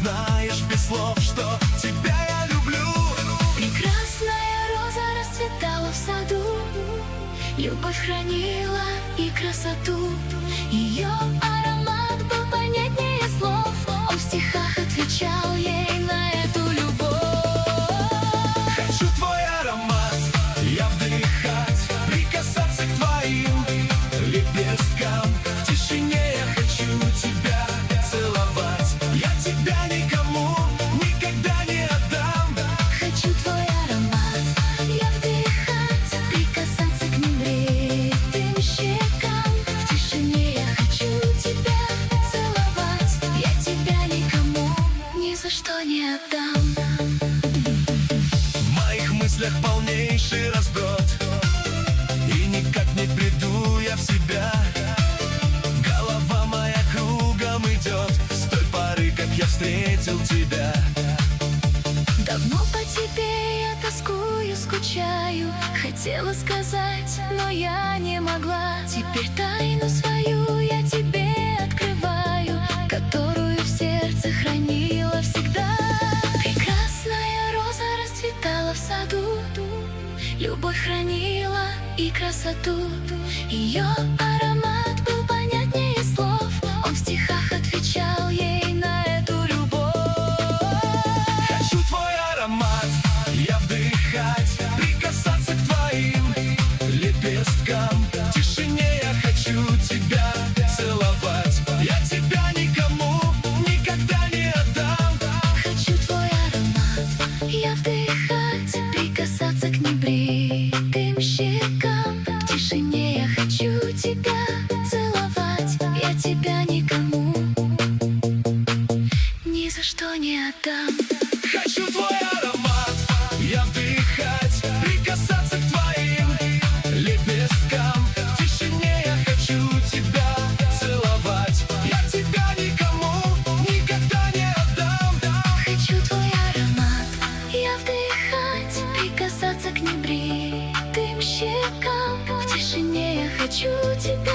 знаешь без слов, что тебя я люблю. Прекрасная роза расцветала в саду, любовь хранила и красоту. Ее аромат был понятнее слов, он в стихах отвечал ей на эту любовь. Хочу твой аромат, я вдыхать, прикасаться к твоим лепесткам. В тишине я хочу тебя целовать, я тебя никому никогда не отдам. Хочу твой аромат, я вдыхать, прикасаться к небритым щекам. В тишине я хочу тебя целовать, я тебя никому ни за что не отдам. В моих мыслях полнейший разброд, и никак не приду я в себя. Голова моя кругом идет с той поры, как я встретил тебя. Давно по тебе я тоскую, скучаю. Хотела сказать, но я не могла. Теперь тайну свою я тебе открываю, которую в сердце хранила всегда. Прекрасная роза расцветала в саду, любовь хранила и красоту. Ее аромат был понятнее слов, он в стихах отвечал ей на эту любовь. Хочу твой аромат, я вдыхать, прикасаться к твоим лепесткам. В тишине я хочу тебя целовать, я тебя никому никогда не отдам. Хочу твой аромат, я вдыхать, прикасаться к небритым щекам. В тишине я хочу тебя целовать, я тебя никому ни за что не отдам. Хочу твой аромат, я вдыхать, прикасаться к твоим лепесткам. В тишине я хочу тебя целовать, я тебя никому никогда не отдам. Хочу твой аромат, я вдыхать, прикасаться к небритым щекам. В тишине я хочу тебя